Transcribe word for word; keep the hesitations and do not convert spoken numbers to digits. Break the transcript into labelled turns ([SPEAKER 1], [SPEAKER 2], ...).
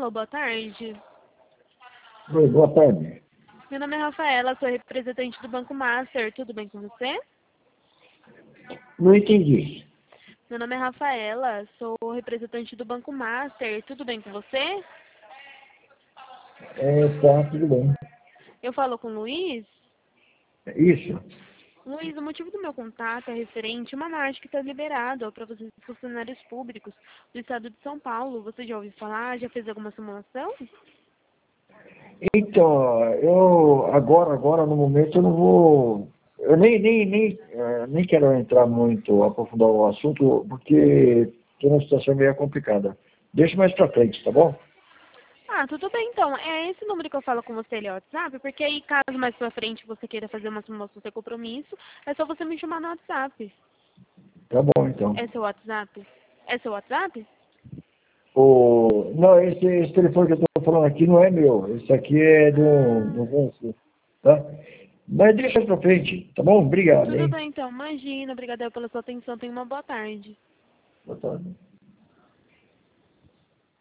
[SPEAKER 1] Alô, boa tarde.
[SPEAKER 2] Oi, boa tarde.
[SPEAKER 1] Meu nome é Rafaela, sou representante do Banco Master. Tudo bem com você?
[SPEAKER 2] Não entendi.
[SPEAKER 1] Meu nome é Rafaela, sou representante do Banco Master. Tudo bem com você?
[SPEAKER 2] É, tá, tudo bem.
[SPEAKER 1] Eu falo com o Luiz.
[SPEAKER 2] Isso.
[SPEAKER 1] Luiz, o motivo do meu contato é referente a uma marcha que está liberada para vocês funcionários públicos do estado de São Paulo. Você já ouviu falar? Já fez alguma simulação?
[SPEAKER 2] Então, eu agora, agora no momento eu não vou. Eu nem, nem, nem, eh, nem quero entrar muito, aprofundar o assunto, porque tem uma situação meio complicada. Deixa mais pra frente, tá bom?
[SPEAKER 1] Ah, tudo bem então. É esse número que eu falo com você, ele é o WhatsApp, porque aí caso mais pra frente você queira fazer uma simulação sem compromisso, é só você me chamar no WhatsApp.
[SPEAKER 2] Tá bom, então.
[SPEAKER 1] É seu WhatsApp? É seu WhatsApp?
[SPEAKER 2] O... Não, esse, esse telefone que eu tô falando aqui não é meu. Esse aqui é do,
[SPEAKER 1] Ah,
[SPEAKER 2] do conhecido, tá? Mas deixa pra frente, tá bom? Obrigado,
[SPEAKER 1] tudo
[SPEAKER 2] hein?
[SPEAKER 1] bem então. Imagina, obrigada pela sua atenção. Tenha uma boa tarde.
[SPEAKER 2] Boa tarde.